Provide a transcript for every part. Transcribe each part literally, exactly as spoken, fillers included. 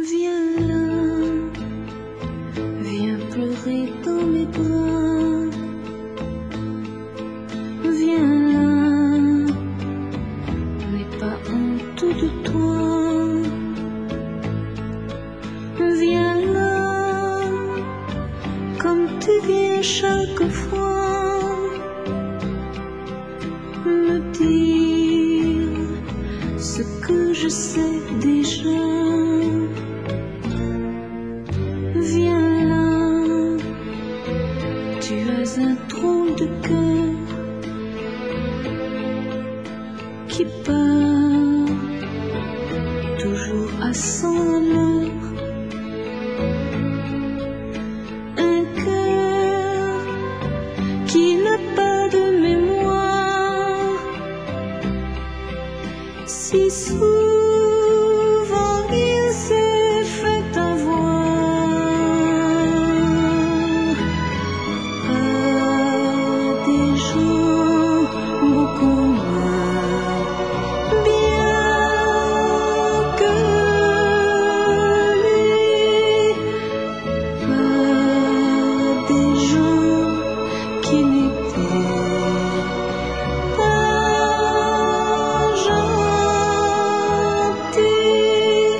Viens là, viens pleurer dans mes bras. Viens là, n'aie pas honte de toi. Viens là, comme tu viens chaque fois, me dire ce que je sais déjà. Viens là, tu as un trou de cœur qui part toujours à cent à l'heure. Un cœur qui n'a pas de mémoire, si souvent il s'est fait avoir par des gens beaucoup moins bien que lui, par des gens qui n'étaient pas gentils,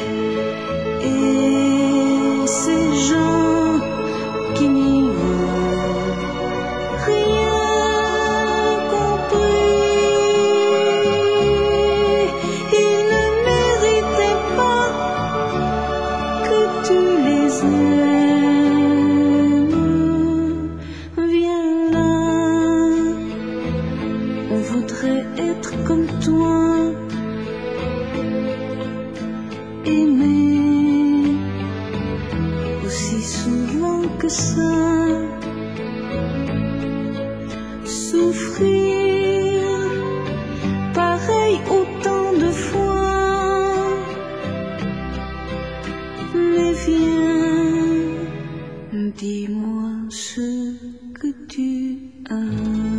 et ces gens qui n'y ont rien compris, ils ne méritaient pas que tu les aimes. Viens là, on voudrait être comme toi, aimer aussi souvent que ça, souffrir pareil autant de fois. Mais viens, dis-moi ce que tu as.